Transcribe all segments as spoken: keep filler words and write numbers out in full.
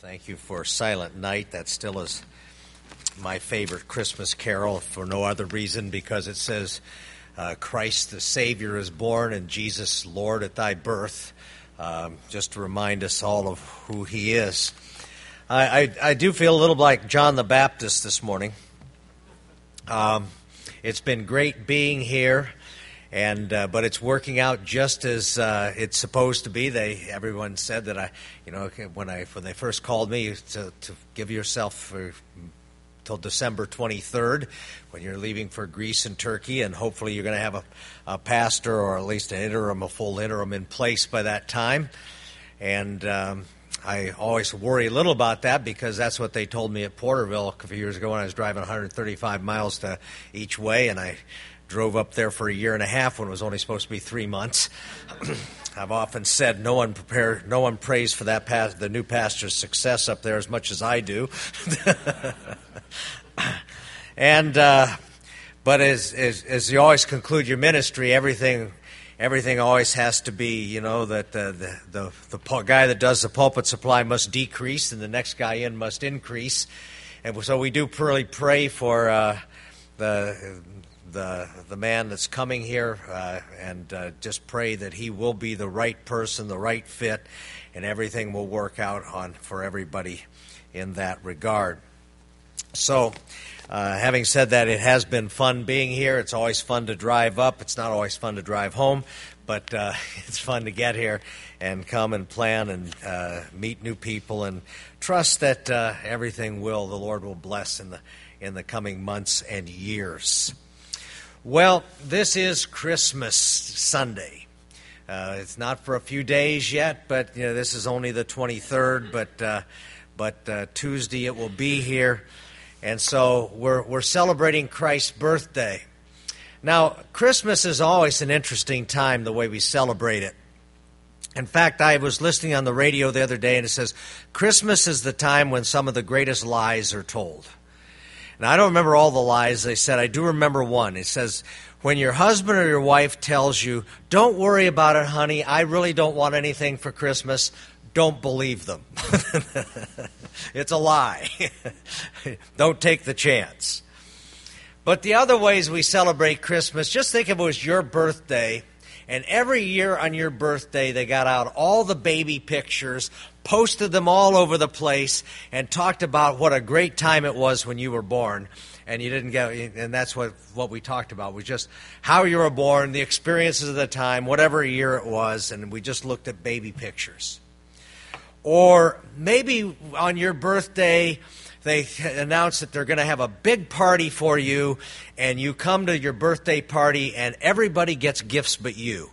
Thank you for Silent Night. That still is my favorite Christmas carol, for no other reason because it says, uh, Christ the Savior is born and Jesus Lord at thy birth, um, just to remind us all of who he is. I, I, I do feel a little like John the Baptist this morning. Um, it's been great being here. And uh, but it's working out just as uh, it's supposed to be. They everyone said that I, you know, when I when they first called me to, to give yourself for till December twenty-third, when you're leaving for Greece and Turkey, and hopefully you're going to have a, a pastor or at least an interim, a full interim in place by that time. And um, I always worry a little about that because that's what they told me at Porterville a few years ago when I was driving one hundred thirty-five miles to each way, and I drove up there for a year and a half when it was only supposed to be three months. I've often said no one prepare, no one prays for that past, the new pastor's success up there as much as I do. and uh, but as, as as you always conclude your ministry, everything everything always has to be, you know, that uh, the the the pu- guy that does the pulpit supply must decrease and the next guy in must increase, and so we do really pray for uh, the. the the man that's coming here uh, and uh, just pray that he will be the right person, the right fit, and everything will work out on for everybody in that regard. So, uh, having said that, it has been fun being here. It's always fun to drive up. It's not always fun to drive home, but uh, it's fun to get here and come and plan and uh, meet new people and trust that uh, everything will, the Lord will bless in the in the coming months and years. Well, this is Christmas Sunday. Uh, it's not for a few days yet, but you know, this is only the twenty-third. But uh, but uh, Tuesday it will be here, and so we're we're celebrating Christ's birthday. Now, Christmas is always an interesting time the way we celebrate it. In fact, I was listening on the radio the other day, and it says Christmas is the time when some of the greatest lies are told. And I don't remember all the lies they said. I do remember one. It says, when your husband or your wife tells you, don't worry about it, honey, I really don't want anything for Christmas, don't believe them. It's a lie. Don't take the chance. But the other ways we celebrate Christmas, just think if it was your birthday, and every year on your birthday they got out all the baby pictures, posted them all over the place, and talked about what a great time it was when you were born. And you didn't get, and that's what, what we talked about, was just how you were born, the experiences of the time, whatever year it was, and we just looked at baby pictures. Or maybe on your birthday they announce that they're going to have a big party for you, and you come to your birthday party and everybody gets gifts but you.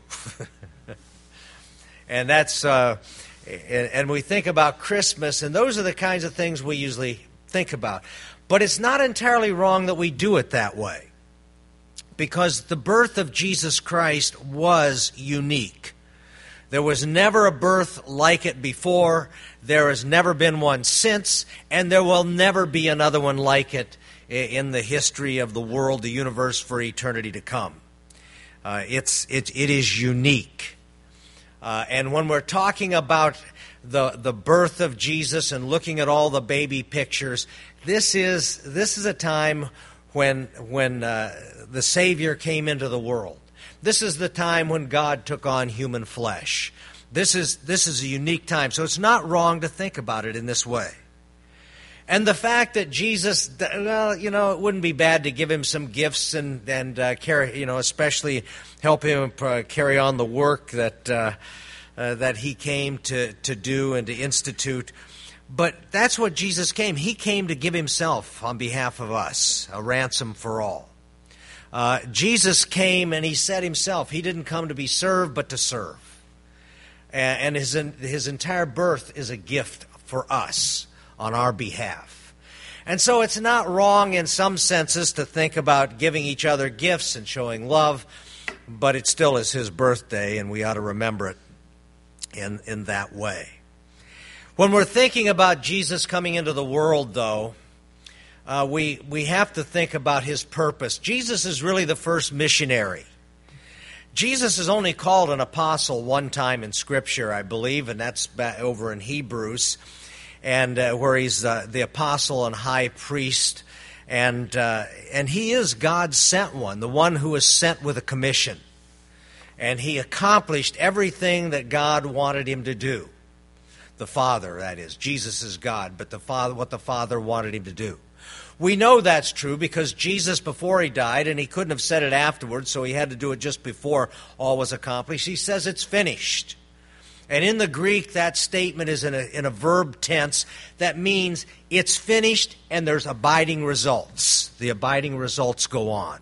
And that's uh, and we think about Christmas, and those are the kinds of things we usually think about. But it's not entirely wrong that we do it that way, because the birth of Jesus Christ was unique. There was never a birth like it before. There has never been one since, and there will never be another one like it in the history of the world, the universe, for eternity to come. Uh, it's it it is unique. Uh, and when we're talking about the the birth of Jesus and looking at all the baby pictures, this is this is a time when when uh, the Savior came into the world. This is the time when God took on human flesh. This is this is a unique time, so it's not wrong to think about it in this way. And the fact that Jesus, well, you know, it wouldn't be bad to give him some gifts and and uh, carry, you know, especially help him uh, carry on the work that uh, uh, that he came to to do and to institute. But that's what Jesus came. He came to give himself on behalf of us, a ransom for all. Uh, Jesus came and he said himself, he didn't come to be served, but to serve. And, and his his entire birth is a gift for us on our behalf. And so it's not wrong in some senses to think about giving each other gifts and showing love, but it still is his birthday, and we ought to remember it in, in that way. When we're thinking about Jesus coming into the world, though, Uh, we we have to think about his purpose. Jesus is really the first missionary. Jesus is only called an apostle one time in Scripture, I believe, and that's over in Hebrews. and uh, where he's uh, the apostle and high priest, and uh, and he is God's sent one, the one who is sent with a commission, and he accomplished everything that God wanted him to do. The Father, that is, Jesus is God, but the Father, what the Father wanted him to do. We know that's true because Jesus, before he died, and he couldn't have said it afterwards, so he had to do it just before all was accomplished, he says it's finished. And in the Greek, that statement is in a, in a verb tense. That means it's finished and there's abiding results. The abiding results go on.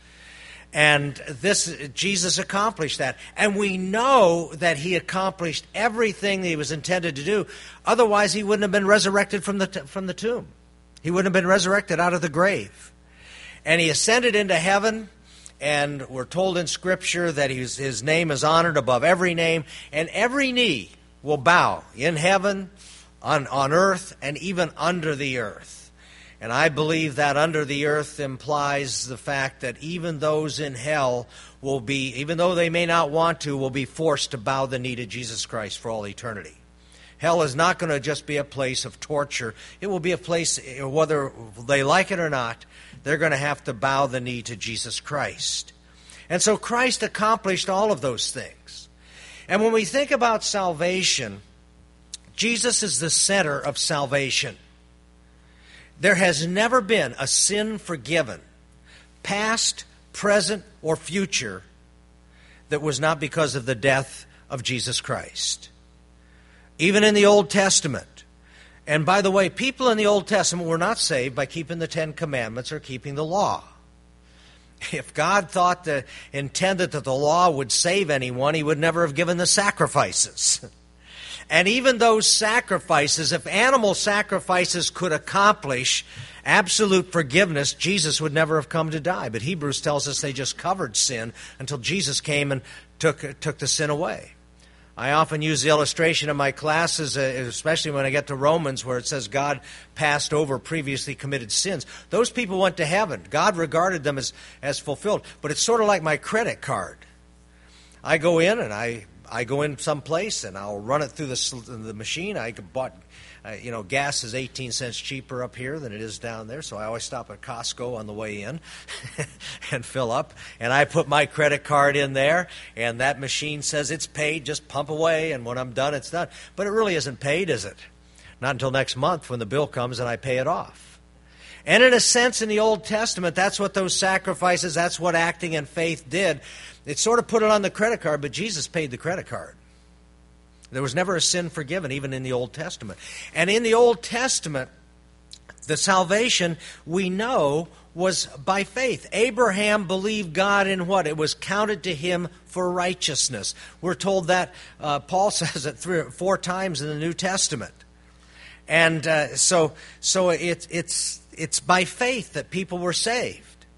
And this, Jesus accomplished that. And we know that he accomplished everything that he was intended to do. Otherwise, he wouldn't have been resurrected from the, from the tomb. He wouldn't have been resurrected out of the grave. And he ascended into heaven, and we're told in Scripture that he's, his name is honored above every name, and every knee will bow in heaven, on, on earth, and even under the earth. And I believe that under the earth implies the fact that even those in hell will be, even though they may not want to, will be forced to bow the knee to Jesus Christ for all eternity. Hell is not going to just be a place of torture. It will be a place, whether they like it or not, they're going to have to bow the knee to Jesus Christ. And so Christ accomplished all of those things. And when we think about salvation, Jesus is the center of salvation. There has never been a sin forgiven, past, present, or future, that was not because of the death of Jesus Christ. Even in the Old Testament. And by the way, people in the Old Testament were not saved by keeping the Ten Commandments or keeping the law. If God thought that, intended that the law would save anyone, he would never have given the sacrifices. And even those sacrifices, if animal sacrifices could accomplish absolute forgiveness, Jesus would never have come to die. But Hebrews tells us they just covered sin until Jesus came and took, took the sin away. I often use the illustration in my classes, especially when I get to Romans, where it says God passed over previously committed sins. Those people went to heaven. God regarded them as, as fulfilled. But it's sort of like my credit card. I go in and I I go in someplace and I'll run it through the the machine. I bought, uh, you know, gas is eighteen cents cheaper up here than it is down there, so I always stop at Costco on the way in and fill up. And I put my credit card in there, and that machine says it's paid. Just pump away, and when I'm done, it's done. But it really isn't paid, is it? Not until next month when the bill comes and I pay it off. And in a sense, in the Old Testament, that's what those sacrifices, that's what acting in faith did. It sort of put it on the credit card, but Jesus paid the credit card. There was never a sin forgiven, even in the Old Testament. And in the Old Testament, the salvation, we know, was by faith. Abraham believed God in what? It was counted to him for righteousness. We're told that, uh, Paul says it three or four times in the New Testament. And uh, so so it, it's it's by faith that people were saved.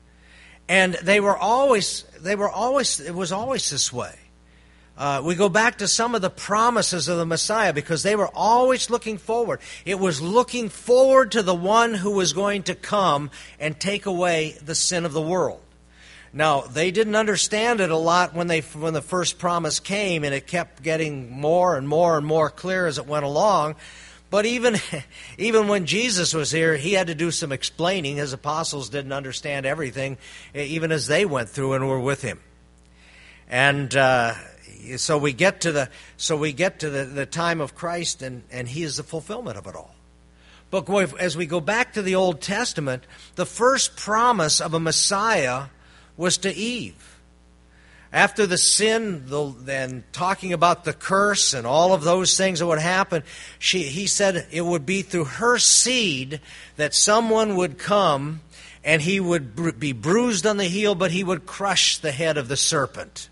And they were always, they were always, it was always this way. Uh, we go back to some of the promises of the Messiah because they were always looking forward. It was looking forward to the one who was going to come and take away the sin of the world. Now, they didn't understand it a lot when they when the first promise came, and it kept getting more and more and more clear as it went along. But even, even when Jesus was here, he had to do some explaining. His apostles didn't understand everything, even as they went through and were with him. And uh, so we get to the so we get to the, the time of Christ, and, and he is the fulfillment of it all. But as we go back to the Old Testament, the first promise of a Messiah was to Eve. After the sin, the, and talking about the curse and all of those things that would happen, she, he said it would be through her seed that someone would come and he would bru- be bruised on the heel, but he would crush the head of the serpent.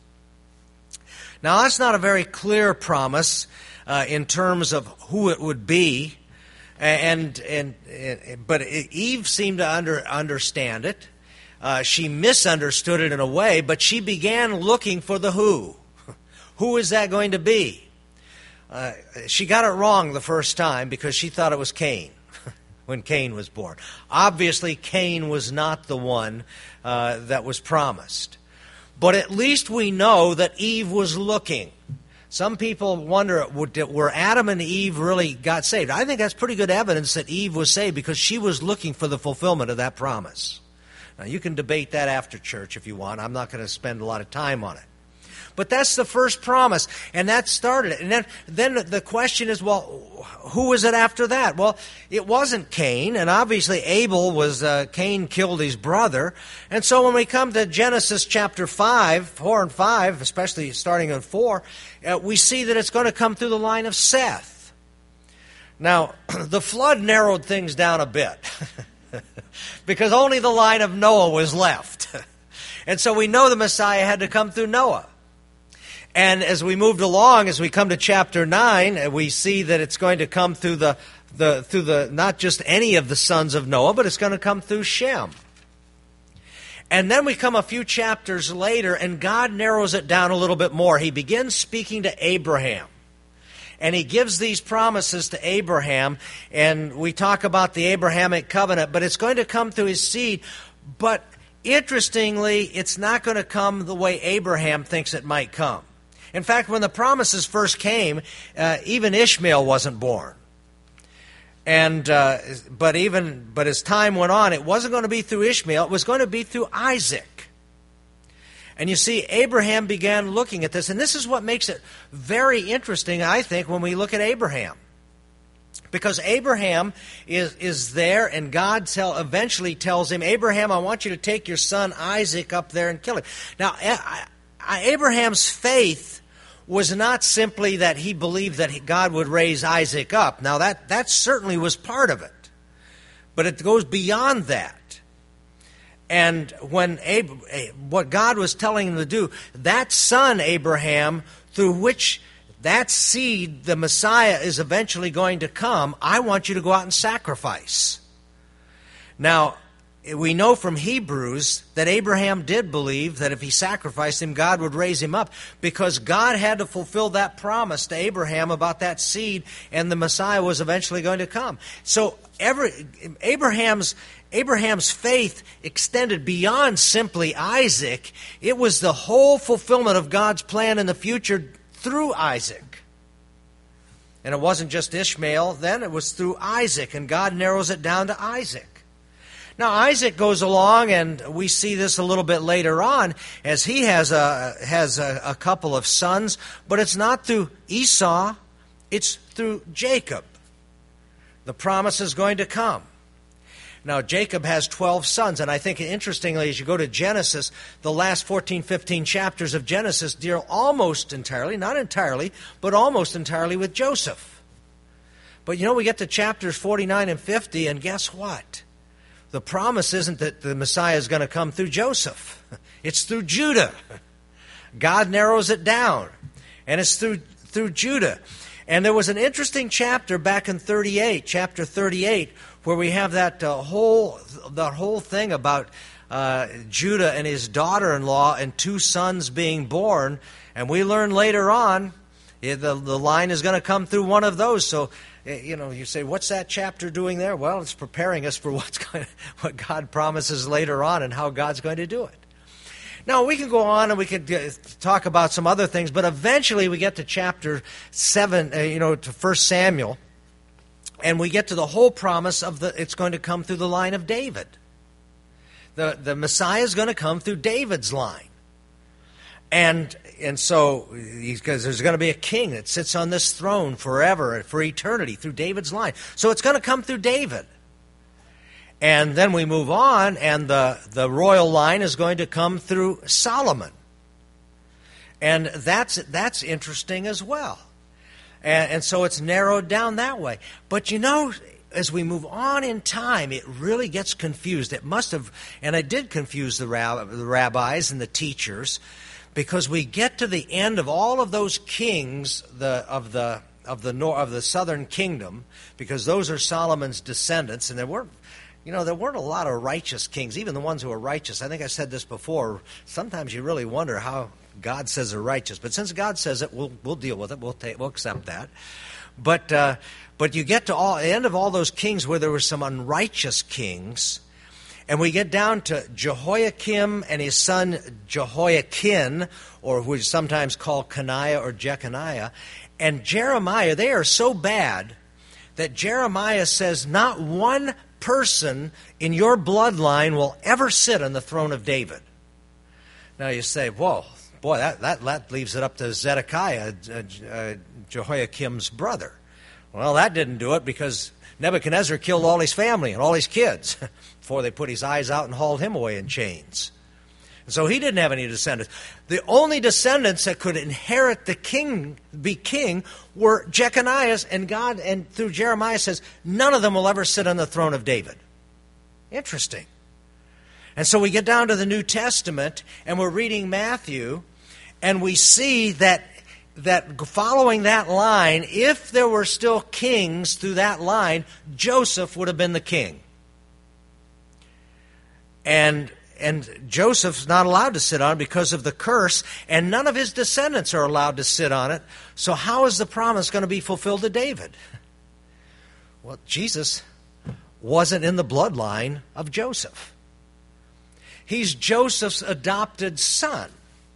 Now, that's not a very clear promise uh, in terms of who it would be, and and, and but Eve seemed to under, understand it. Uh, she misunderstood it in a way, but she began looking for the who. Who is that going to be? Uh, she got it wrong the first time because she thought it was Cain when Cain was born. Obviously, Cain was not the one uh, that was promised. But at least we know that Eve was looking. Some people wonder, were Adam and Eve really got saved? I think that's pretty good evidence that Eve was saved because she was looking for the fulfillment of that promise. Now, you can debate that after church if you want. I'm not going to spend a lot of time on it. But that's the first promise, and that started it. And then, then the question is, well, who was it after that? Well, it wasn't Cain, and obviously Abel was, uh, Cain killed his brother. And so when we come to Genesis chapter five, four and five, especially starting in four, uh, we see that it's going to come through the line of Seth. Now, the flood narrowed things down a bit, because only the line of Noah was left. And so we know the Messiah had to come through Noah. And as we moved along, as we come to chapter nine, we see that it's going to come through the, the through the not just any of the sons of Noah, but it's going to come through Shem. And then we come a few chapters later, and God narrows it down a little bit more. He begins speaking to Abraham. And he gives these promises to Abraham, and we talk about the Abrahamic covenant, but it's going to come through his seed. But interestingly, it's not going to come the way Abraham thinks it might come. In fact, when the promises first came, uh, even Ishmael wasn't born. And uh, but even but as time went on, it wasn't going to be through Ishmael. It was going to be through Isaac. And you see, Abraham began looking at this, and this is what makes it very interesting, I think, when we look at Abraham. Because Abraham is, is there, and God tell, eventually tells him, Abraham, I want you to take your son Isaac up there and kill him. Now, Abraham's faith was not simply that he believed that God would raise Isaac up. Now, that, that certainly was part of it. But it goes beyond that. And when Ab- what God was telling him to do, that son, Abraham, through which that seed, the Messiah, is eventually going to come, I want you to go out and sacrifice. Now, we know from Hebrews that Abraham did believe that if he sacrificed him, God would raise him up, because God had to fulfill that promise to Abraham about that seed, and the Messiah was eventually going to come. So every, Abraham's Abraham's faith extended beyond simply Isaac. It was the whole fulfillment of God's plan in the future through Isaac. And it wasn't just Ishmael then, it was through Isaac, and God narrows it down to Isaac. Now, Isaac goes along, and we see this a little bit later on, as he has a has a, a couple of sons, but it's not through Esau, it's through Jacob. The promise is going to come. Now, Jacob has twelve sons, and I think interestingly, as you go to Genesis, the last fourteen, fifteen chapters of Genesis deal almost entirely, not entirely, but almost entirely with Joseph. But you know, we get to chapters forty-nine and fifty, and guess what? The promise isn't that the Messiah is going to come through Joseph. It's through Judah. God narrows it down, and it's through through Judah. And there was an interesting chapter back in thirty-eight, chapter thirty-eight, where we have that uh, whole that whole thing about uh, Judah and his daughter-in-law and two sons being born. And we learn later on the the line is going to come through one of those. So, you know, you say, what's that chapter doing there? Well, it's preparing us for what's going to, what God promises later on and how God's going to do it. Now, we can go on and we could talk about some other things, but eventually we get to chapter seven, uh, you know, to First Samuel, and we get to the whole promise of the, it's going to come through the line of David. The, the Messiah is going to come through David's line. And and so, because there's going to be a king that sits on this throne forever, for eternity, through David's line. So it's going to come through David. And then we move on, and the, the royal line is going to come through Solomon. And that's that's interesting as well. And, and so it's narrowed down that way. But you know, as we move on in time, it really gets confused. It must have, and it did confuse the, rab, the rabbis and the teachers, because we get to the end of all of those kings the, of the of the nor, of the southern kingdom, because those are Solomon's descendants, and there weren't, you know, there weren't a lot of righteous kings, even the ones who were righteous. I think I said this before. Sometimes you really wonder how God says they're righteous, but since God says it, we'll we'll deal with it. We'll take we'll accept that. But uh, but you get to all the end of all those kings where there were some unrighteous kings. And we get down to Jehoiakim and his son Jehoiakim, or who is sometimes called Coniah or Jeconiah, and Jeremiah. They are so bad that Jeremiah says not one person in your bloodline will ever sit on the throne of David. Now you say, whoa, boy, that, that, that leaves it up to Zedekiah, uh, uh, Jehoiakim's brother. Well, that didn't do it because Nebuchadnezzar killed all his family and all his kids before they put his eyes out and hauled him away in chains. And so he didn't have any descendants. The only descendants that could inherit the king, be king, were Jeconiah's, and God, and through Jeremiah says, none of them will ever sit on the throne of David. Interesting. And so we get down to the New Testament, and we're reading Matthew, and we see that that following that line, if there were still kings through that line, Joseph would have been the king. And and Joseph's not allowed to sit on it because of the curse, and none of his descendants are allowed to sit on it. So how is the promise going to be fulfilled to David? Well, Jesus wasn't in the bloodline of Joseph. He's Joseph's adopted son.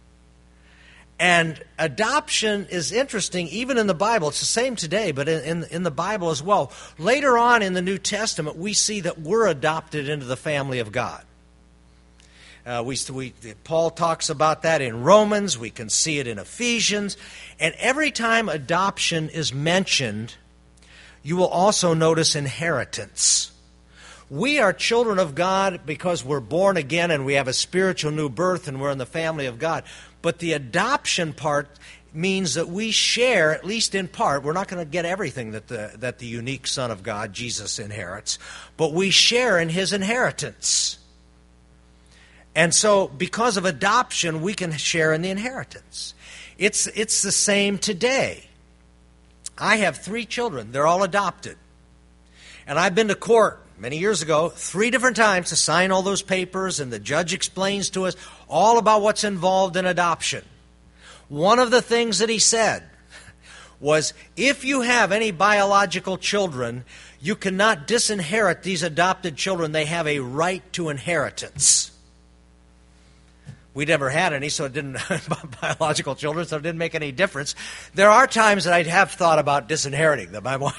And adoption is interesting, even in the Bible. It's the same today, but in, in, in the Bible as well. Later on in the New Testament, we see that we're adopted into the family of God. Uh, we, we, Paul talks about that in Romans. We can see it in Ephesians. And every time adoption is mentioned, you will also notice inheritance. We are children of God because we're born again and we have a spiritual new birth and we're in the family of God. But the adoption part means that we share, at least in part, we're not going to get everything that the, that the unique Son of God, Jesus, inherits, but we share in his inheritance. And so, because of adoption, we can share in the inheritance. It's, it's the same today. I have three children. They're all adopted. And I've been to court many years ago, three different times to sign all those papers, and the judge explains to us all about what's involved in adoption. One of the things that he said was, if you have any biological children, you cannot disinherit these adopted children. They have a right to inheritance. We never had any, so it didn't biological children, so it didn't make any difference. There are times that I have thought about disinheriting them. I want,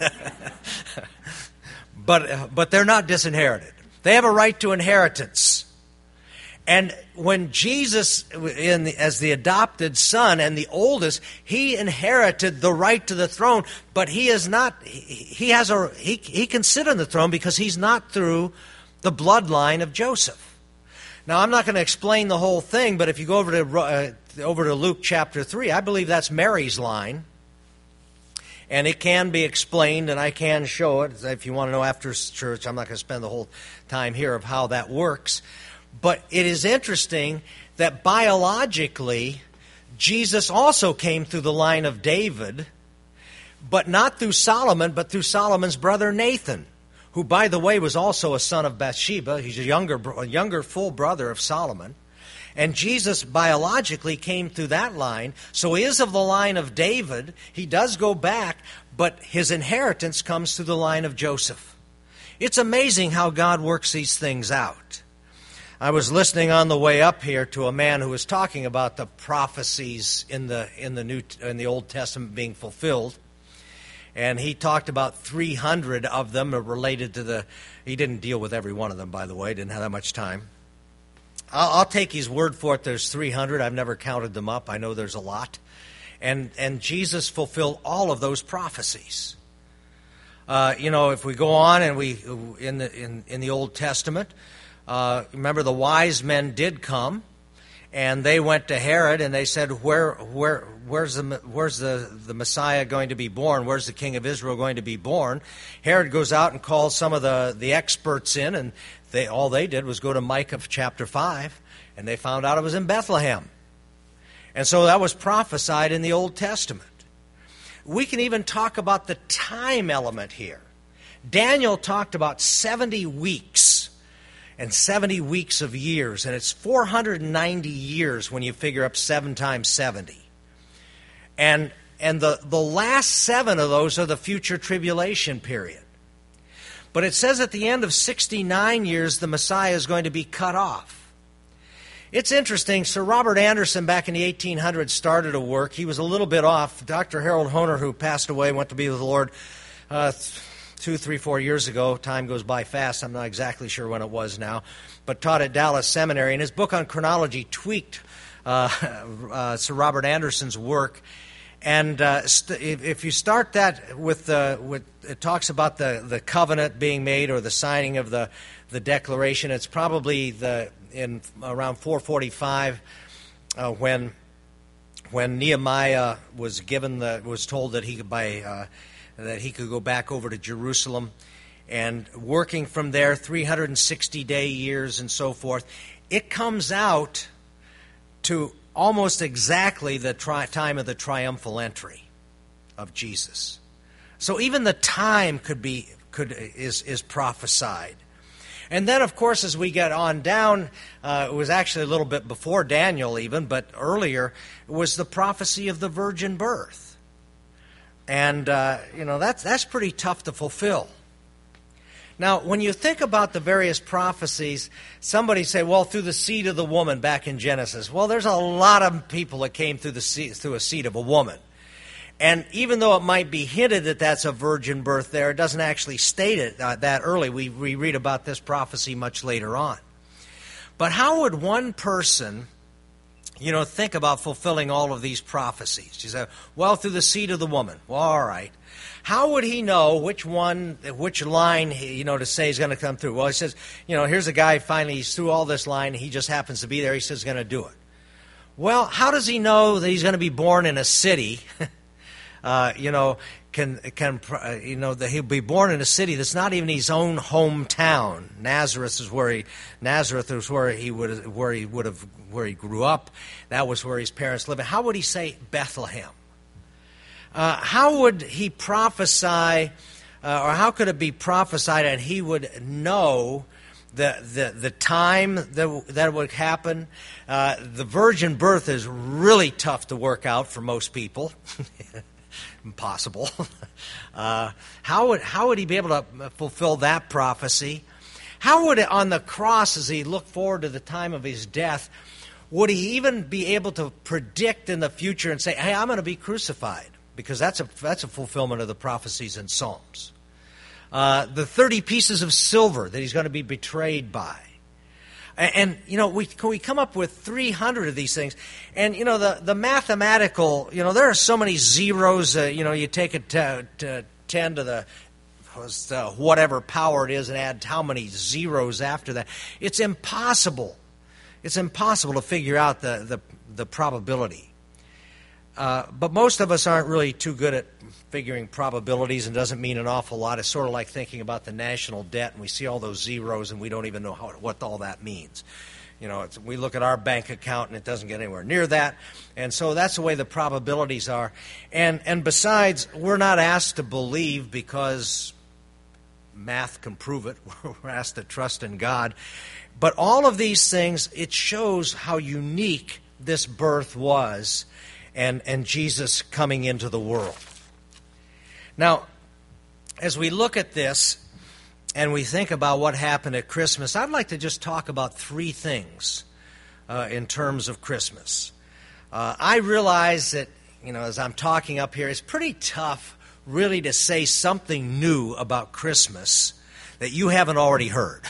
but but they're not disinherited. They have a right to inheritance. And when Jesus, in the, as the adopted son and the oldest, he inherited the right to the throne, but he is not. He, he has a he he can sit on the throne because he's not through the bloodline of Joseph. Now, I'm not going to explain the whole thing, but if you go over to uh, over to Luke chapter three, I believe that's Mary's line. And it can be explained, and I can show it. If you want to know after church, I'm not going to spend the whole time here of how that works. But it is interesting that biologically, Jesus also came through the line of David, but not through Solomon, but through Solomon's brother Nathan, who, by the way, was also a son of Bathsheba. He's a younger, a younger full brother of Solomon. And Jesus biologically came through that line. So he is of the line of David. He does go back, but his inheritance comes through the line of Joseph. It's amazing how God works these things out. I was listening on the way up here to a man who was talking about the prophecies in the in the New in the Old Testament being fulfilled. And he talked about three hundred of them are related to the... He didn't deal with every one of them, by the way. Didn't have that much time. I'll, I'll take his word for it. There's three hundred. I've never counted them up. I know there's a lot. And and Jesus fulfilled all of those prophecies. Uh, you know, if we go on and we... In the, in, in the Old Testament, uh, remember the wise men did come. And they went to Herod and they said, "Where, where, where's the, where's the, the Messiah going to be born? Where's the King of Israel going to be born?" Herod goes out and calls some of the, the experts in, and they all they did was go to Micah chapter five, and they found out it was in Bethlehem. And so that was prophesied in the Old Testament. We can even talk about the time element here. Daniel talked about seventy weeks. And seventy weeks of years, and it's four hundred ninety years when you figure up seven times seventy. And and the, the last seven of those are the future tribulation period. But it says at the end of sixty-nine years, the Messiah is going to be cut off. It's interesting. Sir Robert Anderson, back in the eighteen hundreds, started a work. He was a little bit off. Doctor Harold Hoehner, who passed away, went to be with the Lord uh, two, three, four years ago. Time goes by fast. I'm not exactly sure when it was now. But taught at Dallas Seminary. And his book on chronology tweaked uh, uh, Sir Robert Anderson's work. And uh, st- if, if you start that with, the, with it talks about the, the covenant being made or the signing of the, the declaration, it's probably the in around four forty-five uh, when when Nehemiah was given the was told that he could by uh, that he could go back over to Jerusalem, and working from there three hundred sixty day years and so forth, it comes out to almost exactly the tri- time of the triumphal entry of Jesus. So even the time could be could is is prophesied. And then, of course, as we get on down, uh, it was actually a little bit before Daniel even, but earlier, was the prophecy of the virgin birth. And, uh, you know, that's, that's pretty tough to fulfill. Now, when you think about the various prophecies, somebody say, well, through the seed of the woman back in Genesis. Well, there's a lot of people that came through the seed, through a seed of a woman. And even though it might be hinted that that's a virgin birth there, it doesn't actually state it uh, that early. We, we read about this prophecy much later on. But how would one person, you know, think about fulfilling all of these prophecies? You say, well, through the seed of the woman. Well, all right. How would he know which one, which line, you know, to say is going to come through? Well, he says, you know, here's a guy finally, he's through all this line, he just happens to be there, he says he's going to do it. Well, how does he know that he's going to be born in a city Uh, you know, can can uh, you know that he'll be born in a city that's not even his own hometown? Nazareth is where he Nazareth is where he would where he would have where he grew up. That was where his parents lived. How would he say Bethlehem? Uh, how would he prophesy, uh, or how could it be prophesied, and he would know the the the time that that would happen? Uh, the virgin birth is really tough to work out for most people. Impossible. Uh, how would how would he be able to fulfill that prophecy? How would it, on the cross, as he looked forward to the time of his death, would he even be able to predict in the future and say, "Hey, I'm going to be crucified"? Because that's a that's a fulfillment of the prophecies in Psalms. Uh, the thirty pieces of silver that he's going to be betrayed by. And, and you know, we we come up with three hundred of these things. And, you know, the, the mathematical, you know, there are so many zeros. Uh, you know, you take a t- t- ten to the uh, whatever power it is and add how many zeros after that. It's impossible. It's impossible to figure out the, the, the probability. Uh, but most of us aren't really too good at figuring probabilities, and doesn't mean an awful lot. It's sort of like thinking about the national debt, and we see all those zeros, and we don't even know how, what all that means. You know, it's, we look at our bank account, and it doesn't get anywhere near that. And so that's the way the probabilities are. And and besides, we're not asked to believe because math can prove it. We're asked to trust in God. But all of these things, it shows how unique this birth was, and, and Jesus coming into the world. Now, as we look at this and we think about what happened at Christmas, I'd like to just talk about three things uh, in terms of Christmas. Uh, I realize that, you know, as I'm talking up here, it's pretty tough really to say something new about Christmas that you haven't already heard.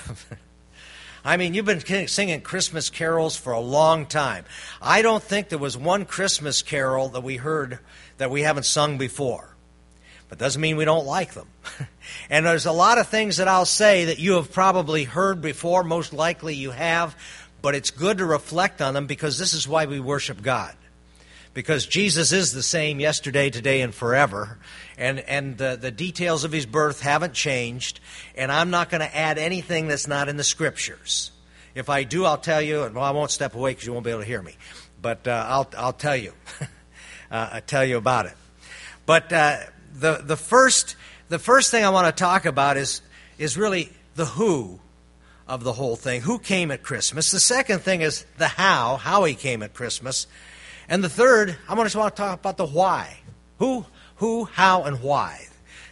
I mean, you've been singing Christmas carols for a long time. I don't think there was one Christmas carol that we heard that we haven't sung before. But doesn't mean we don't like them. And there's a lot of things that I'll say that you have probably heard before, most likely you have, but it's good to reflect on them because this is why we worship God. Because Jesus is the same yesterday, today, and forever. And, and the, the details of his birth haven't changed. And I'm not going to add anything that's not in the Scriptures. If I do, I'll tell you. Well, I won't step away because you won't be able to hear me. But uh, I'll, I'll tell you. uh, I'll tell you about it. But uh, the, the, first, the first thing I want to talk about is, is really the who of the whole thing. Who came at Christmas? The second thing is the how, how he came at Christmas. And the third, I want to talk about the why. Who, who, how, and why.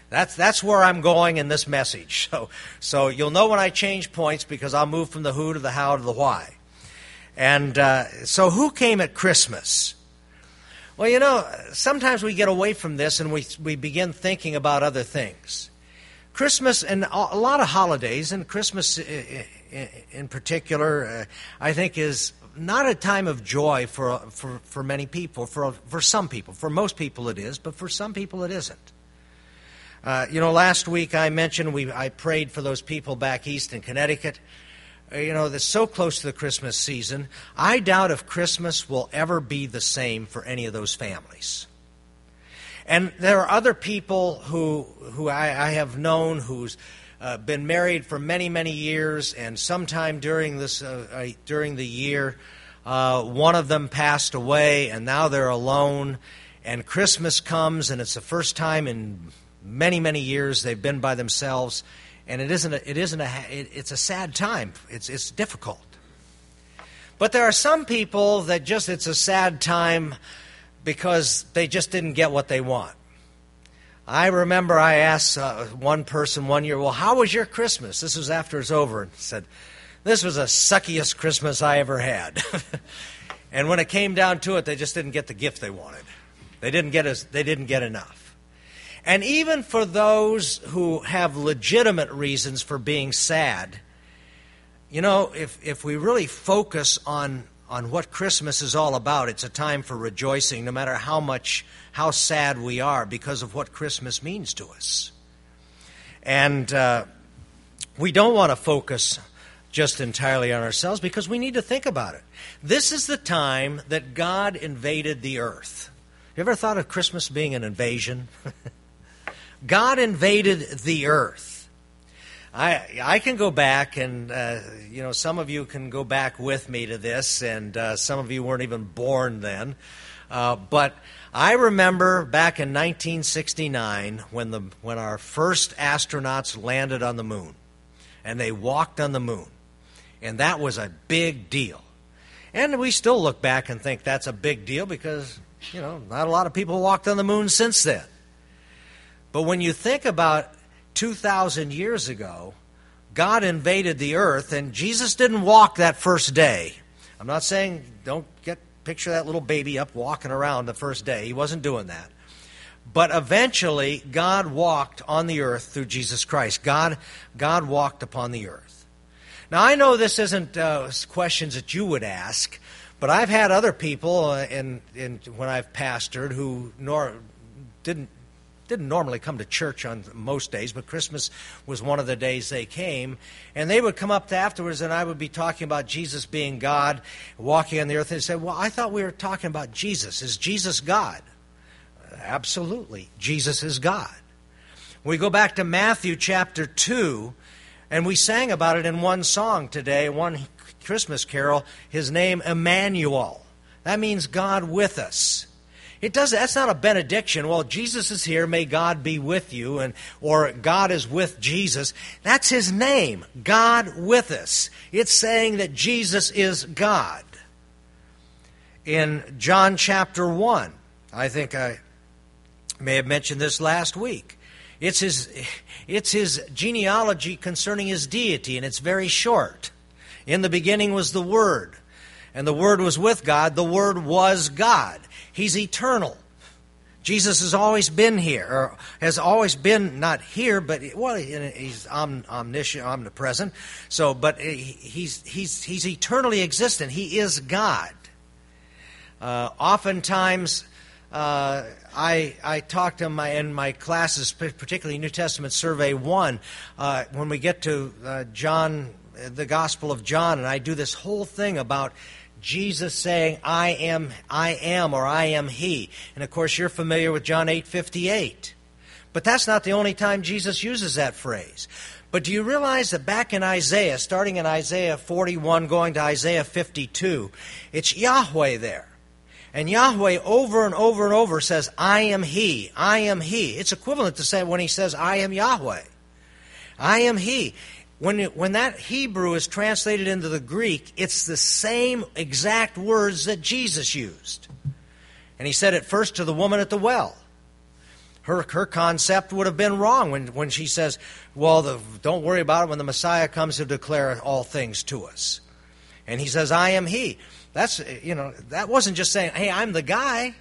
That's that's where I'm going in this message. So so you'll know when I change points because I'll move from the who to the how to the why. And uh, so who came at Christmas? Well, you know, sometimes we get away from this and we we begin thinking about other things. Christmas and a lot of holidays, and Christmas in particular, uh, I think is not a time of joy for for, for many people. For for some people, for most people it is, but for some people it isn't. Uh, you know, last week I mentioned we I prayed for those people back east in Connecticut. Uh, you know, that's so close to the Christmas season. I doubt if Christmas will ever be the same for any of those families. And there are other people who who I, I have known who's uh, been married for many many years, and sometime during this uh, uh, during the year, uh, one of them passed away, and now they're alone. And Christmas comes, and it's the first time in many, many years they've been by themselves, and it isn't a, it isn't a it, it's a sad time. It's it's difficult. But there are some people that just it's a sad time because they just didn't get what they want. I remember I asked uh, one person one year, "Well, how was your Christmas?" This was after it's over, and said, "This was the suckiest Christmas I ever had." And when it came down to it, they just didn't get the gift they wanted. They didn't get as they didn't get enough. And even for those who have legitimate reasons for being sad, you know, if, if we really focus on, on what Christmas is all about, it's a time for rejoicing, no matter how much, how sad we are, because of what Christmas means to us. And uh, we don't want to focus just entirely on ourselves, because we need to think about it. This is the time that God invaded the earth. You ever thought of Christmas being an invasion? God invaded the earth. I I can go back, and uh, you know, some of you can go back with me to this, and uh, some of you weren't even born then. Uh, but I remember back in nineteen sixty-nine when the when our first astronauts landed on the moon, and they walked on the moon, and that was a big deal. And we still look back and think that's a big deal because, you know, not a lot of people walked on the moon since then. But when you think about two thousand years ago, God invaded the earth, and Jesus didn't walk that first day. I'm not saying don't get picture that little baby up walking around the first day. He wasn't doing that. But eventually, God walked on the earth through Jesus Christ. God, God walked upon the earth. Now, I know this isn't uh, questions that you would ask, but I've had other people uh, in, in when I've pastored who nor didn't didn't normally come to church on most days, but Christmas was one of the days they came, and they would come up to afterwards, and I would be talking about Jesus being God, walking on the earth, and they said, "Well, I thought we were talking about Jesus. Is Jesus God?" Absolutely, Jesus is God. We go back to Matthew chapter two, and we sang about it in one song today, one Christmas carol, his name Emmanuel. That means God with us. It does. That's not a benediction. Well, Jesus is here. May God be with you, and or God is with Jesus. That's his name, God with us. It's saying that Jesus is God. In John chapter one, I think I may have mentioned this last week. It's his, it's his genealogy concerning his deity, and it's very short. In the beginning was the Word, and the Word was with God. The Word was God. He's eternal. Jesus has always been here, or has always been not here, but well, he's omniscient, omnipresent. So, but he's he's he's eternally existent. He is God. Uh, oftentimes, uh, I I talk to my in my classes, particularly New Testament Survey One, uh, when we get to uh, John, the Gospel of John, and I do this whole thing about Jesus saying, I am, I am, or I am He. And of course, you're familiar with John eight fifty-eight. But that's not the only time Jesus uses that phrase. But do you realize that back in Isaiah, starting in Isaiah forty-one, going to Isaiah fifty-two, it's Yahweh there. And Yahweh over and over and over says, I am He, I am He. It's equivalent to say when He says, I am Yahweh. I am He. When, it, when that Hebrew is translated into the Greek, it's the same exact words that Jesus used. And he said it first to the woman at the well. Her her concept would have been wrong when, when she says, well, the, don't worry about it when the Messiah comes to declare all things to us. And he says, I am he. That's, you know, that wasn't just saying, hey, I'm the guy.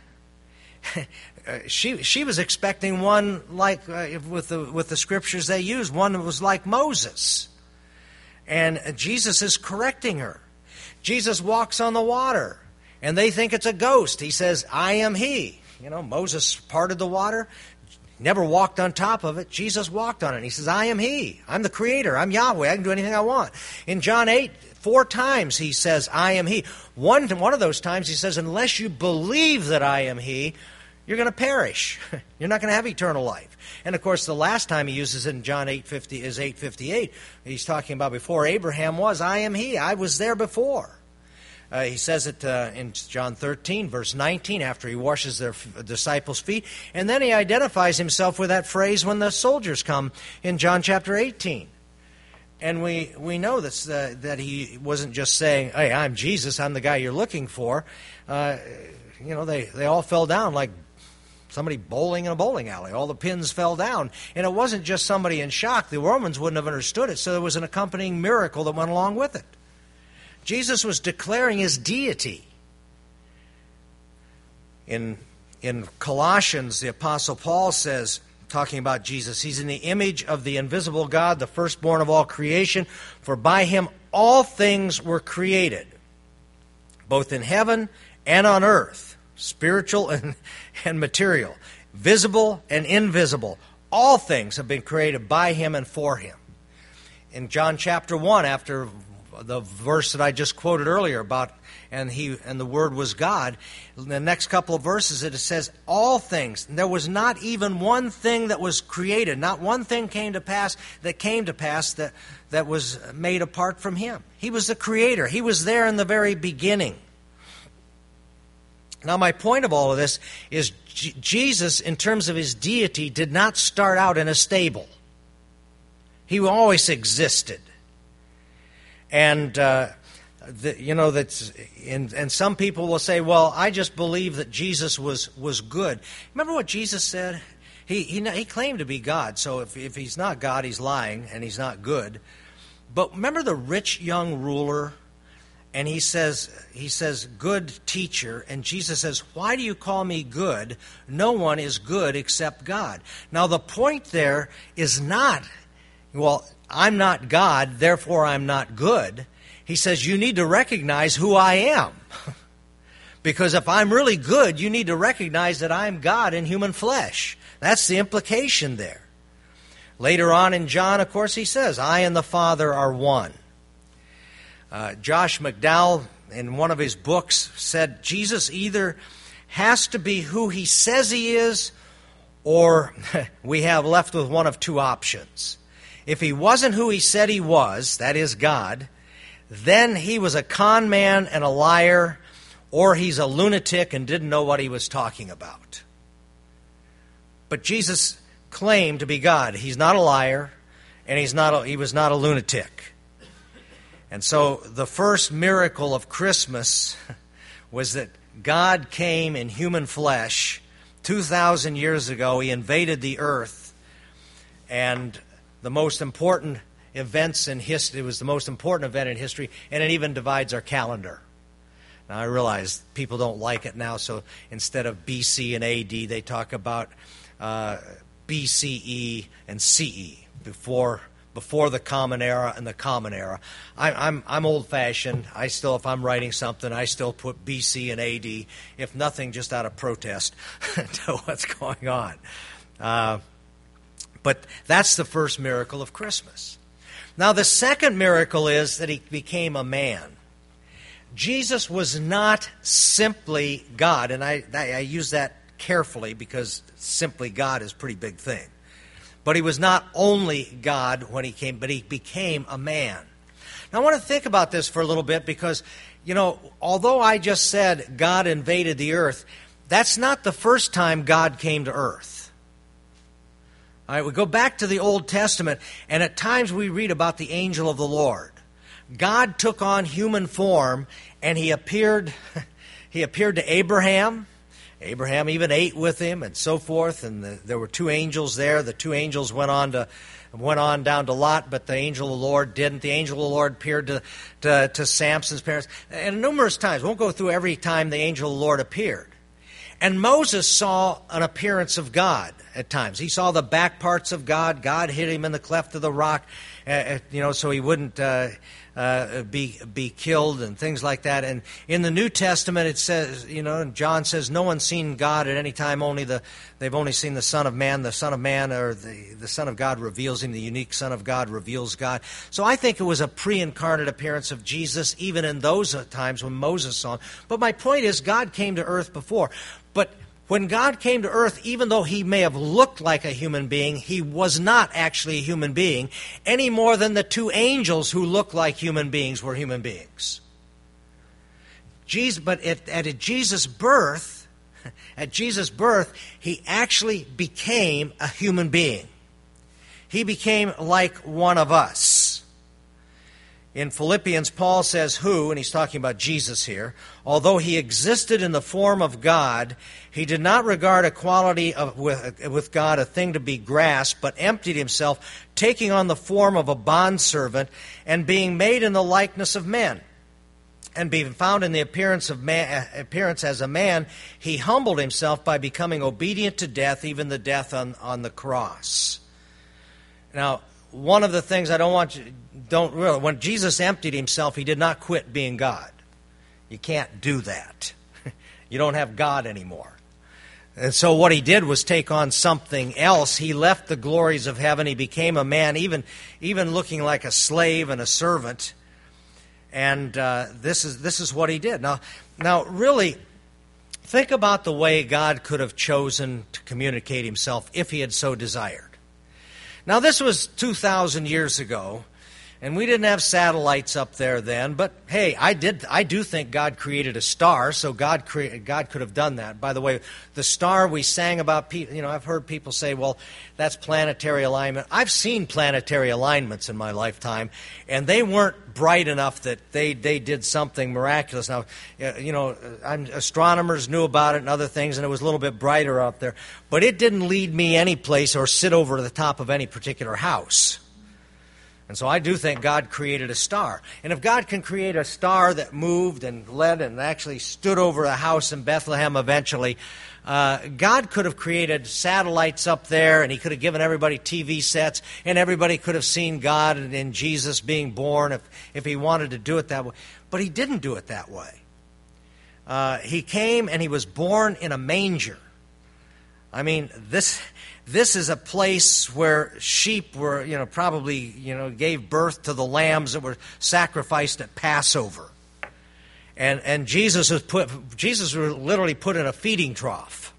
she she was expecting one like, uh, with the with the scriptures they use, one that was like Moses. And Jesus is correcting her. Jesus walks on the water, and they think it's a ghost. He says, I am he. You know, Moses parted the water, never walked on top of it. Jesus walked on it. He says, I am he. I'm the creator. I'm Yahweh. I can do anything I want. In John eight, four times he says, I am he. One, one of those times he says, unless you believe that I am he, you're going to perish. You're not going to have eternal life. And of course, the last time he uses it in John eight fifty is eight fifty-eight. He's talking about before Abraham was, I am he. I was there before. Uh, he says it uh, in John thirteen, verse nineteen, after he washes their f- disciples' feet. And then he identifies himself with that phrase when the soldiers come in John chapter eighteen. And we, we know this, uh, that he wasn't just saying, hey, I'm Jesus, I'm the guy you're looking for. Uh, you know, they, they all fell down like somebody bowling in a bowling alley. All the pins fell down. And it wasn't just somebody in shock. The Romans wouldn't have understood it, so there was an accompanying miracle that went along with it. Jesus was declaring his deity. In, in Colossians, the Apostle Paul says, talking about Jesus, he's in the image of the invisible God, the firstborn of all creation, for by him all things were created, both in heaven and on earth, spiritual and, and material, visible and invisible. All things have been created by him and for him. In John chapter one, after the verse that I just quoted earlier about, and he and the Word was God, in the next couple of verses it says, all things. There was not even one thing that was created, not one thing came to pass that came to pass that, that was made apart from him. He was the creator. He was there in the very beginning. Now, my point of all of this is J- Jesus, in terms of his deity, did not start out in a stable. He always existed. And, uh, the, you know, that's, and, and some people will say, well, I just believe that Jesus was, was good. Remember what Jesus said? He, he, he claimed to be God, so if, if he's not God, he's lying, and he's not good. But remember the rich young ruler? And he says, he says, good teacher. And Jesus says, why do you call me good? No one is good except God. Now, the point there is not, well, I'm not God, therefore I'm not good. He says, you need to recognize who I am. Because if I'm really good, you need to recognize that I'm God in human flesh. That's the implication there. Later on in John, of course, he says, I and the Father are one. Uh, Josh McDowell, in one of his books, said Jesus either has to be who he says he is, or we have left with one of two options. If he wasn't who he said he was, that is God, then he was a con man and a liar, or he's a lunatic and didn't know what he was talking about. But Jesus claimed to be God. He's not a liar, and he's not a, he was not a lunatic. And so the first miracle of Christmas was that God came in human flesh two thousand years ago. He invaded the earth, and the most important events in history, it was the most important event in history, and it even divides our calendar. Now, I realize people don't like it now, so instead of B C and A D, they talk about uh, B C E and C E, before before the Common Era and the Common Era. I, I'm I'm old-fashioned. I still, if I'm writing something, I still put B C and A D, if nothing, just out of protest to what's going on. Uh, but that's the first miracle of Christmas. Now, the second miracle is that he became a man. Jesus was not simply God, and I, I use that carefully because simply God is a pretty big thing. But he was not only God when he came, but he became a man. Now, I want to think about this for a little bit because, you know, although I just said God invaded the earth, that's not the first time God came to earth. All right, we go back to the Old Testament, and at times we read about the angel of the Lord. God took on human form, and he appeared, he appeared to Abraham, Abraham even ate with him and so forth, and the, there were two angels there. The two angels went on to went on down to Lot, but the angel of the Lord didn't. The angel of the Lord appeared to, to, to Samson's parents. And numerous times, won't go through every time the angel of the Lord appeared. And Moses saw an appearance of God at times. He saw the back parts of God. God hid him in the cleft of the rock, uh, you know, so he wouldn't uh, uh, be be killed and things like that. And in the New Testament, it says, you know, and John says, no one's seen God at any time. Only the they've only seen the Son of Man. The Son of Man, or the the Son of God, reveals him. The unique Son of God reveals God. So I think it was a pre-incarnate appearance of Jesus, even in those times when Moses saw him. But my point is, God came to earth before. But when God came to earth, even though he may have looked like a human being, he was not actually a human being, any more than the two angels who looked like human beings were human beings. Jesus, but at, at Jesus' birth, at Jesus' birth, he actually became a human being. He became like one of us. In Philippians, Paul says, who, and he's talking about Jesus here, although he existed in the form of God, he did not regard equality of, with, with God a thing to be grasped, but emptied himself, taking on the form of a bondservant, and being made in the likeness of men. And being found in the appearance of man, appearance as a man, he humbled himself by becoming obedient to death, even the death on, on the cross. Now, one of the things I don't want you, don't really, when Jesus emptied himself, he did not quit being God. You can't do that. You don't have God anymore. And so what he did was take on something else. He left the glories of heaven. He became a man, even, even looking like a slave and a servant. And uh, this is this is what he did. Now, now, really, think about the way God could have chosen to communicate himself if he had so desired. Now, this was two thousand years ago, and we didn't have satellites up there then. But hey, I did. I do think God created a star, so God cre- God could have done that. By the way, the star we sang about, you know, I've heard people say, "Well, that's planetary alignment." I've seen planetary alignments in my lifetime, and they weren't bright enough that they they did something miraculous. Now, you know, astronomers knew about it and other things, and it was a little bit brighter out there, but it didn't lead me any place or sit over the top of any particular house. And so I do think God created a star. And if God can create a star that moved and led and actually stood over a house in Bethlehem eventually, uh, God could have created satellites up there, and he could have given everybody T V sets, and everybody could have seen God and, and Jesus being born if, if he wanted to do it that way. But he didn't do it that way. Uh, he came and he was born in a manger. I mean, this... This is a place where sheep were, you know, probably, you know, gave birth to the lambs that were sacrificed at Passover. And and Jesus was put Jesus was literally put in a feeding trough.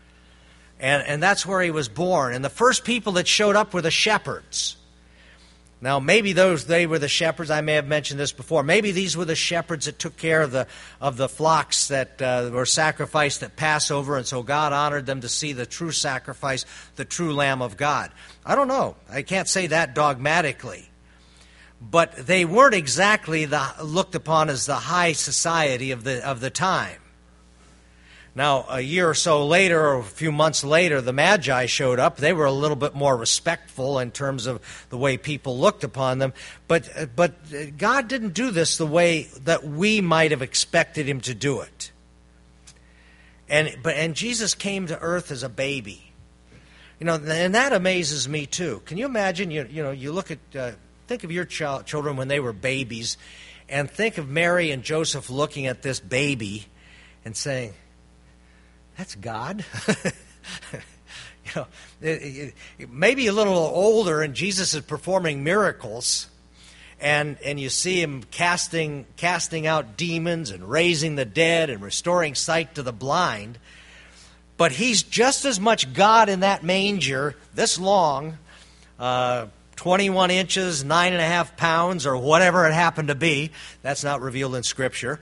And and that's where he was born. And the first people that showed up were the shepherds. Now, maybe those they were the shepherds. I may have mentioned this before. Maybe these were the shepherds that took care of the of the flocks that uh, were sacrificed at Passover, and so God honored them to see the true sacrifice, the true Lamb of God. I don't know. I can't say that dogmatically. But they weren't exactly the, looked upon as the high society of the of the time. Now, a year or so later, or a few months later, the Magi showed up. They were a little bit more respectful in terms of the way people looked upon them. But but God didn't do this the way that we might have expected him to do it. And but and Jesus came to earth as a baby. You know, and that amazes me too. Can you imagine? You you know, you look at uh, think of your child, children when they were babies, and think of Mary and Joseph looking at this baby and saying, "That's God." You know, it, it, maybe a little older, and Jesus is performing miracles, and and you see him casting casting out demons and raising the dead and restoring sight to the blind. But he's just as much God in that manger, this long, uh, twenty-one inches, nine and a half pounds, or whatever it happened to be. That's not revealed in Scripture.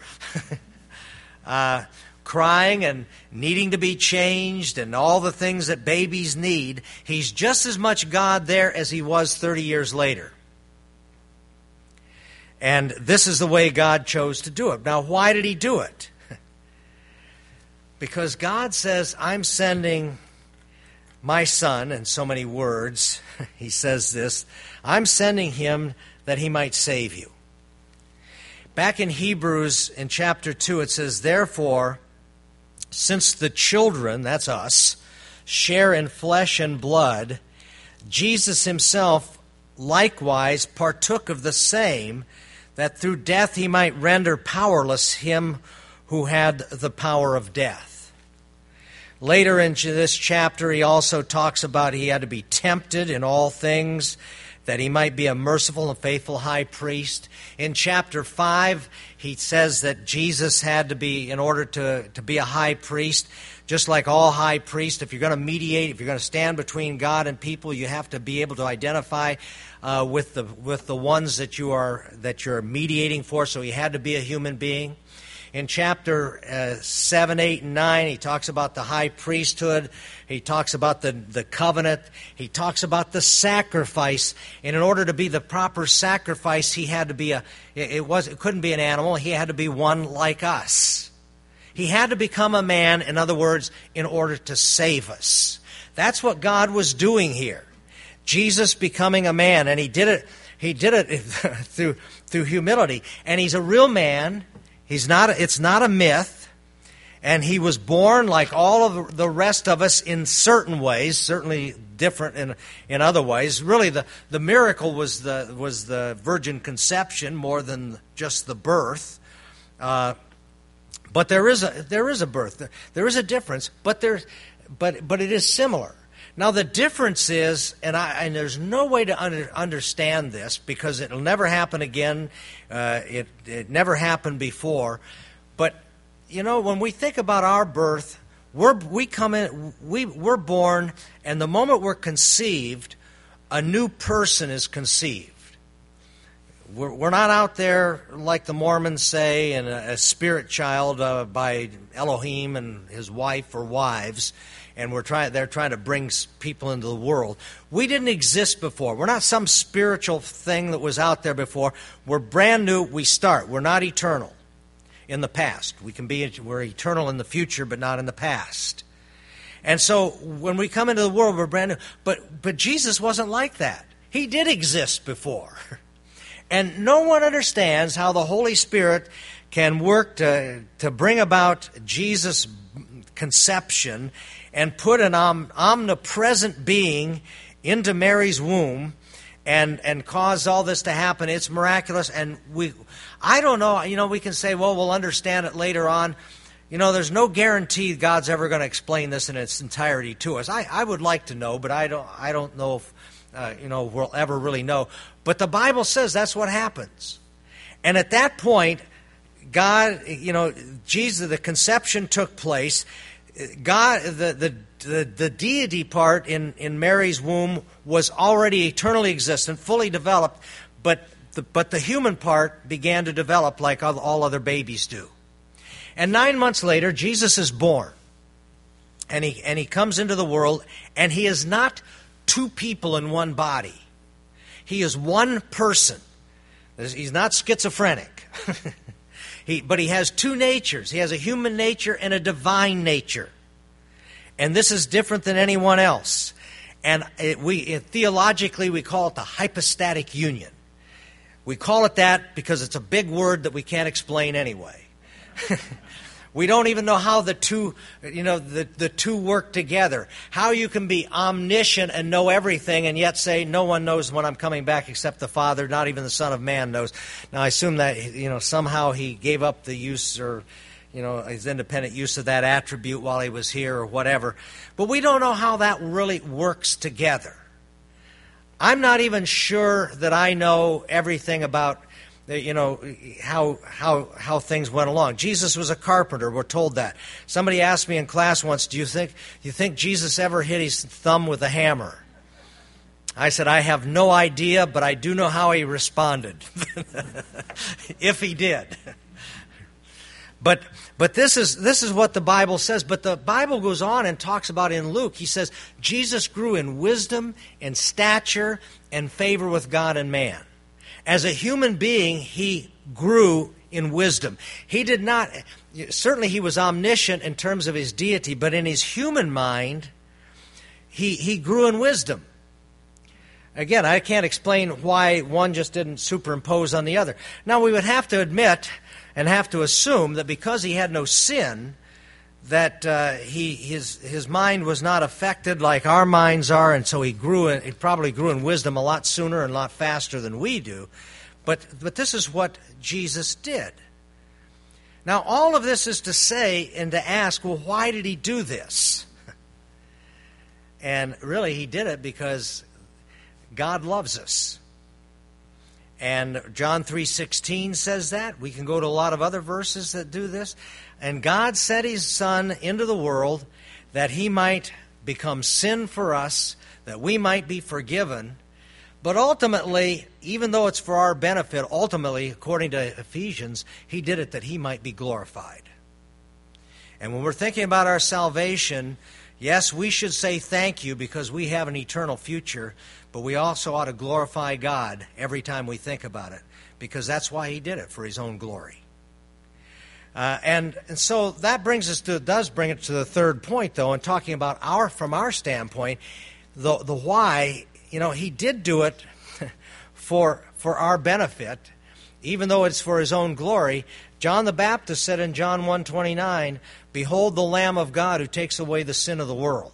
uh, crying and needing to be changed and all the things that babies need. He's just as much God there as he was thirty years later. And this is the way God chose to do it. Now, why did he do it? Because God says, I'm sending my son, in so many words, he says this, I'm sending him that he might save you. Back in Hebrews, in chapter two, it says, therefore, since the children, that's us, share in flesh and blood, Jesus himself likewise partook of the same, that through death he might render powerless him who had the power of death. Later in this chapter, he also talks about he had to be tempted in all things, that he might be a merciful and faithful high priest. In chapter five, he says that Jesus had to be, in order to, to be a high priest, just like all high priests, if you're going to mediate, if you're going to stand between God and people, you have to be able to identify uh, with the with the ones that you are that you're mediating for. So he had to be a human being. In chapter uh, seven, eight, and nine, he talks about the high priesthood. He talks about the, the covenant. He talks about the sacrifice. And in order to be the proper sacrifice, he had to be a. It was. It couldn't be an animal. He had to be one like us. He had to become a man, in other words, in order to save us. That's what God was doing here. Jesus becoming a man, and he did it. He did it through through humility, and he's a real man. He's not. It's not a myth, and he was born like all of the rest of us in certain ways, certainly different in in other ways. Really, the, the miracle was the was the virgin conception more than just the birth. Uh, but there is a there is a birth. There is a difference, but there, but but it is similar. Now the difference is, and I and there's no way to under, understand this because it'll never happen again. Uh, it it never happened before. But you know, when we think about our birth, we're we come in, we we're born, and the moment we're conceived, a new person is conceived. We're we're not out there like the Mormons say, and a, a spirit child uh, by Elohim and his wife or wives. And we're trying, they're trying to bring people into the world. We didn't exist before. We're not some spiritual thing that was out there before. We're brand new. We start. We're not eternal in the past. We can be, we're eternal in the future, but not in the past. And so when we come into the world, we're brand new. But, but Jesus wasn't like that. He did exist before. And no one understands how the Holy Spirit can work to, to bring about Jesus' conception and put an om- omnipresent being into Mary's womb and, and cause all this to happen. It's miraculous. And we, I don't know, you know, we can say, well, we'll understand it later on. You know, there's no guarantee God's ever going to explain this in its entirety to us. I, I would like to know, but I don't, I don't know if, uh, you know, we'll ever really know. But the Bible says that's what happens. And at that point, God, you know, Jesus, the conception took place. God, the, the the the deity part in, in Mary's womb was already eternally existent, fully developed, but the, but the human part began to develop like all, all other babies do. And nine months later, Jesus is born, and he and he comes into the world, and he is not two people in one body. He is one person. He's not schizophrenic. He, but he has two natures. He has a human nature and a divine nature. And this is different than anyone else. And it, we it, theologically, we call it the hypostatic union. We call it that because it's a big word that we can't explain anyway. We don't even know how the two, you know, the, the two work together. How you can be omniscient and know everything and yet say, no one knows when I'm coming back except the Father, not even the Son of Man knows. Now, I assume that, you know, somehow he gave up the use or, you know, his independent use of that attribute while he was here or whatever. But we don't know how that really works together. I'm not even sure that I know everything about, you know, how how how things went along. Jesus was a carpenter. We're told that. Somebody asked me in class once, "Do you think do you think Jesus ever hit his thumb with a hammer?" I said, "I have no idea, but I do know how he responded, if he did." But but this is this is what the Bible says. But the Bible goes on and talks about in Luke. He says Jesus grew in wisdom and stature and favor with God and man. As a human being, he grew in wisdom. He did not, certainly he was omniscient in terms of his deity, but in his human mind, he, he grew in wisdom. Again, I can't explain why one just didn't superimpose on the other. Now, we would have to admit and have to assume that because he had no sin, that uh, he his his mind was not affected like our minds are, and so he grew in, he probably grew in wisdom a lot sooner and a lot faster than we do. But but this is what Jesus did. Now, all of this is to say and to ask, well, why did he do this? And really, he did it because God loves us. And John three sixteen says that. We can go to a lot of other verses that do this. And God sent his Son into the world that he might become sin for us, that we might be forgiven. But ultimately, even though it's for our benefit, ultimately, according to Ephesians, he did it that he might be glorified. And when we're thinking about our salvation, yes, we should say thank you because we have an eternal future, but we also ought to glorify God every time we think about it, because that's why he did it, for his own glory. Uh, and, and so that brings us to, does bring it to the third point, though, in talking about our, from our standpoint, the, the why. You know, he did do it for, for our benefit, even though it's for his own glory. John the Baptist said in John one twenty-nine, "Behold the Lamb of God who takes away the sin of the world."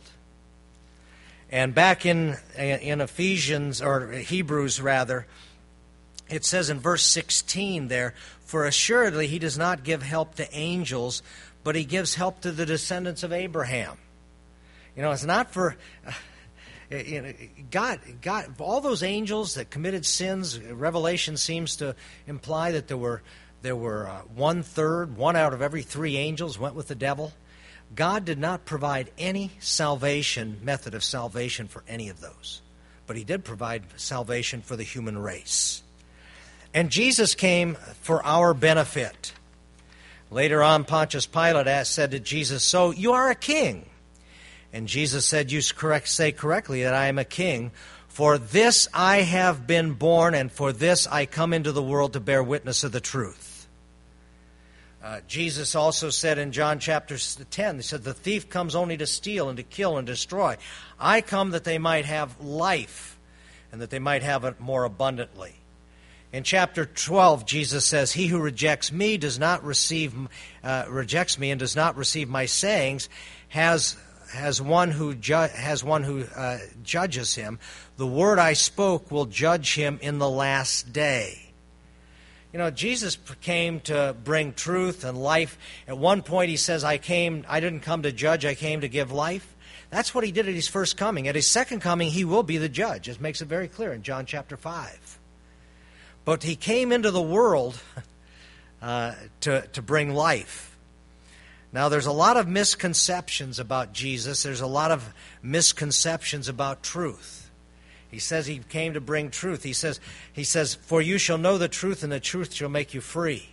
And back in in Ephesians, or Hebrews rather, it says in verse sixteen there, "For assuredly he does not give help to angels, but he gives help to the descendants of Abraham." You know, it's not for... Uh, You know, God, God, all those angels that committed sins, Revelation seems to imply that there were there were uh, one third, one out of every three angels went with the devil. God did not provide any salvation, method of salvation for any of those. But he did provide salvation for the human race. And Jesus came for our benefit. Later on, Pontius Pilate asked, said to Jesus, "So you are a king?" And Jesus said, "You correct, say correctly that I am a king. For this I have been born, and for this I come into the world to bear witness of the truth." Uh, Jesus also said in John chapter ten, he said, "The thief comes only to steal and to kill and destroy. I come that they might have life, and that they might have it more abundantly." In chapter twelve, Jesus says, "He who rejects me does not receive, uh, rejects me and does not receive my sayings, has has one who ju- has one who uh, judges him. The word I spoke will judge him in the last day." You know, Jesus came to bring truth and life. At one point he says, I came, I didn't come to judge, I came to give life. That's what he did at his first coming. At his second coming, he will be the judge. It makes it very clear in John chapter five. But he came into the world uh, to, to bring life. Now, there's a lot of misconceptions about Jesus. There's a lot of misconceptions about truth. He says he came to bring truth. He says, he says, "For you shall know the truth, and the truth shall make you free."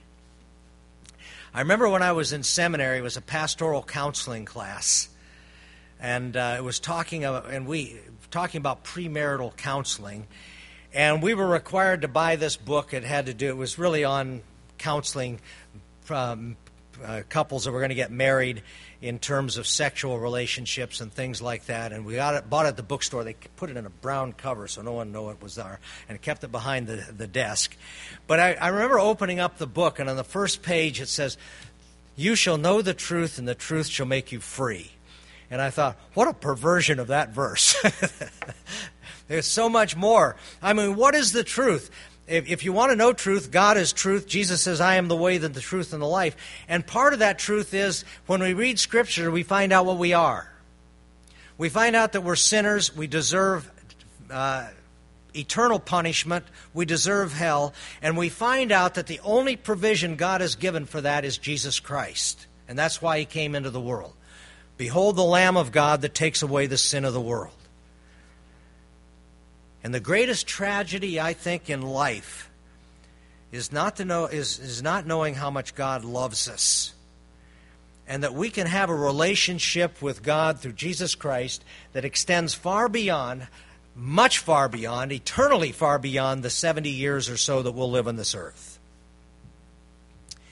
I remember when I was in seminary, it was a pastoral counseling class, and uh, it was talking about, and we talking about premarital counseling, and we were required to buy this book. It had to do. It was really on counseling. Um, Uh, couples that were going to get married in terms of sexual relationships and things like that. And we got it, bought it at the bookstore. They put it in a brown cover so no one knew it was there, and kept it behind the, the desk. But I, I remember opening up the book, and on the first page it says, "You shall know the truth, and the truth shall make you free." And I thought, what a perversion of that verse. There's so much more. I mean, what is the truth? If you want to know truth, God is truth. Jesus says, "I am the way, the truth, and the life." And part of that truth is when we read Scripture, we find out what we are. We find out that we're sinners. We deserve uh, eternal punishment. We deserve hell. And we find out that the only provision God has given for that is Jesus Christ. And that's why he came into the world. "Behold the Lamb of God that takes away the sin of the world." And the greatest tragedy, I think, in life is not to know is, is not knowing how much God loves us, and that we can have a relationship with God through Jesus Christ that extends far beyond, much far beyond, eternally far beyond the seventy years or so that we'll live on this earth.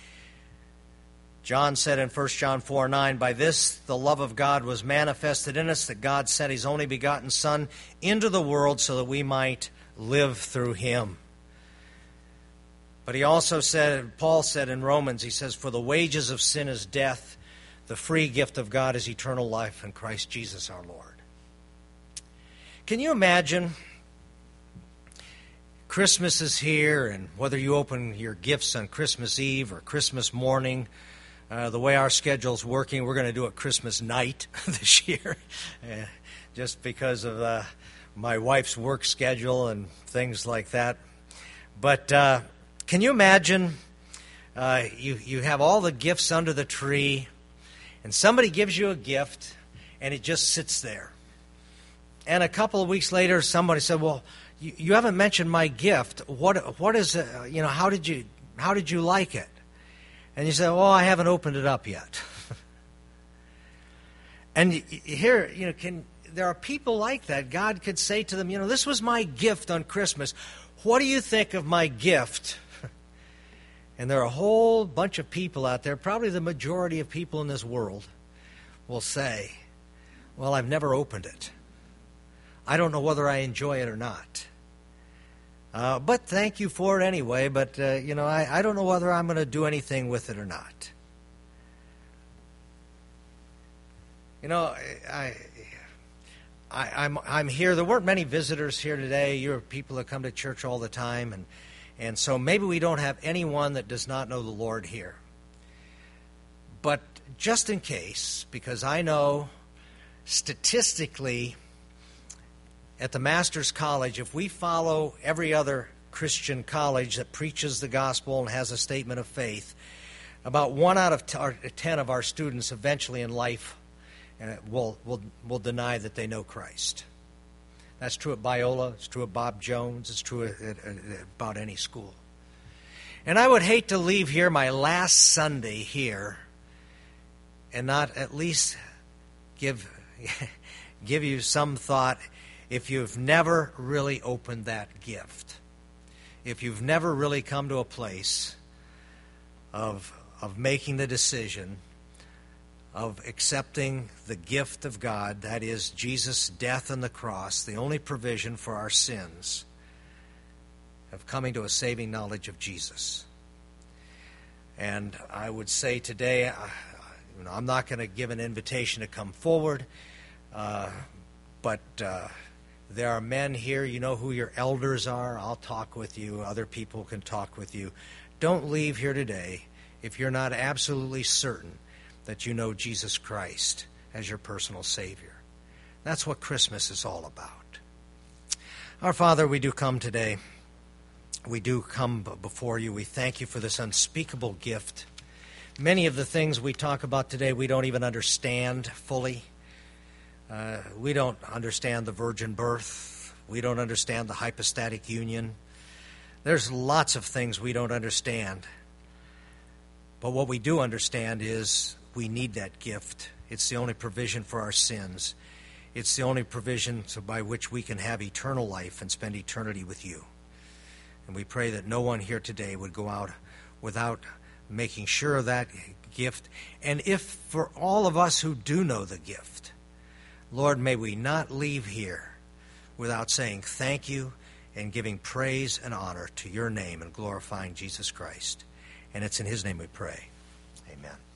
John said in First John four nine, "By this the love of God was manifested in us, that God sent His only begotten Son into the world so that we might live through Him." But he also said, Paul said in Romans, he says, "For the wages of sin is death, the free gift of God is eternal life in Christ Jesus our Lord." Can you imagine? Christmas is here, and whether you open your gifts on Christmas Eve or Christmas morning, uh, the way our schedule's working, we're going to do it Christmas night this year, uh, just because of uh, my wife's work schedule and things like that. But uh, can you imagine uh, you, you have all the gifts under the tree, and somebody gives you a gift, and it just sits there. And a couple of weeks later, somebody said, "Well, you, you haven't mentioned my gift. What what is it? You know, how did you how did you like it?" And you say, "Well, I haven't opened it up yet." And here, you know, can there are people like that. God could say to them, "You know, this was my gift on Christmas. What do you think of my gift?" And there are a whole bunch of people out there, probably the majority of people in this world, will say, "Well, I've never opened it. I don't know whether I enjoy it or not. Uh, but thank you for it anyway, but, uh, you know, I, I don't know whether I'm going to do anything with it or not." You know, I, I, I'm, I'm here. There weren't many visitors here today. You're people that come to church all the time, and, and so maybe we don't have anyone that does not know the Lord here. But just in case, because I know statistically, at the Master's College, if we follow every other Christian college that preaches the gospel and has a statement of faith, about one out of ten of our students eventually in life uh, will, will, will deny that they know Christ. That's true at Biola. It's true at Bob Jones. It's true at, at, at about any school. And I would hate to leave here my last Sunday here and not at least give give you some thought if you've never really opened that gift, if you've never really come to a place of, of making the decision of accepting the gift of God, that is Jesus' death on the cross, the only provision for our sins, of coming to a saving knowledge of Jesus. And I would say today, you know, I'm not going to give an invitation to come forward, uh, but uh, there are men here. You know who your elders are. I'll talk with you. Other people can talk with you. Don't leave here today if you're not absolutely certain that you know Jesus Christ as your personal Savior. That's what Christmas is all about. Our Father, we do come today. We do come before you. We thank you for this unspeakable gift. Many of the things we talk about today we don't even understand fully. Uh, we don't understand the virgin birth. We don't understand the hypostatic union. There's lots of things we don't understand. But what we do understand is we need that gift. It's the only provision for our sins. It's the only provision by which we can have eternal life and spend eternity with you. And we pray that no one here today would go out without making sure of that gift. And if for all of us who do know the gift, Lord, may we not leave here without saying thank you and giving praise and honor to your name and glorifying Jesus Christ. And it's in his name we pray. Amen.